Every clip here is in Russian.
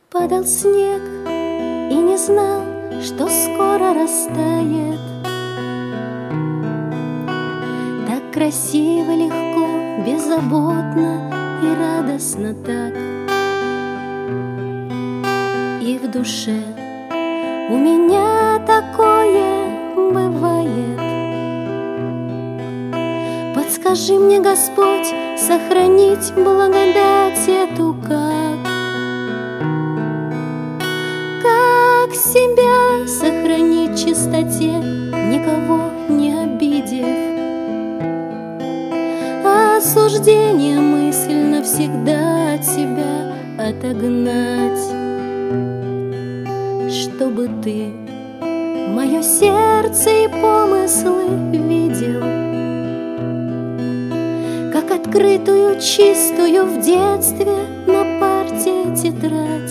Падал снег и не знал, что скоро растает. Так красиво, легко, беззаботно и радостно так. И в душе у меня такое бывает. Подскажи мне, Господь, сохранить благодать эту как себя сохранить в чистоте, никого не обидев, а осуждение мысль навсегда от себя отогнать, чтобы ты мое сердце и помыслы видел, как открытую, чистую в детстве на парте тетрадь.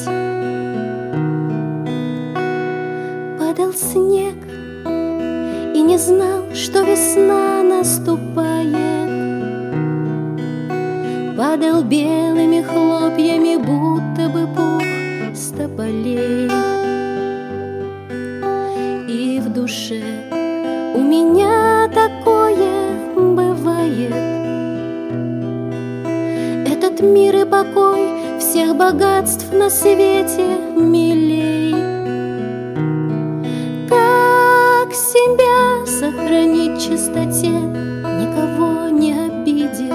Падал снег и не знал, что весна наступает. Падал белыми хлопьями, будто бы пух с тополей. И в душе у меня такое бывает. Этот мир и покой всех богатств на свете милей. Как себя сохранить в чистоте, никого не обидев,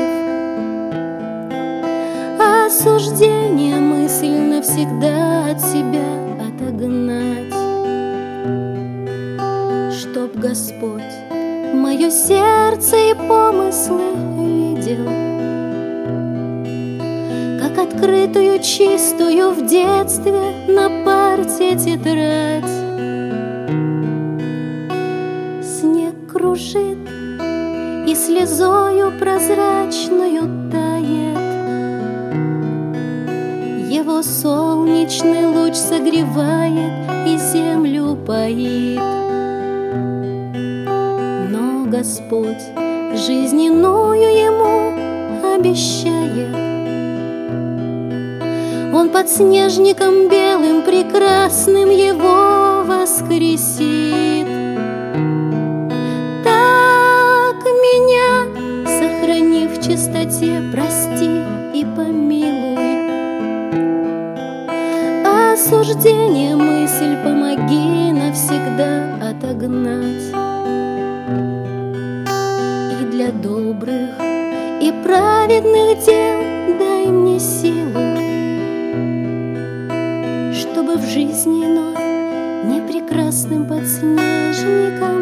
а осуждение мысль навсегда от себя отогнать, чтоб Господь мое сердце и помыслы видел, как открытую, чистую в детстве на парте тетрадь. Снег кружит и слезою прозрачную тает. Его солнечный луч согревает и землю поит. Но Господь жизненную ему обещает. Он под снежником белым прекрасным его воскресит. Так меня, сохрани в чистоте, прости и помилуй. Осуждение мысль помоги навсегда отогнать. И для добрых и праведных дел дай мне силу, чтобы в жизни иной не прекрасным подснежником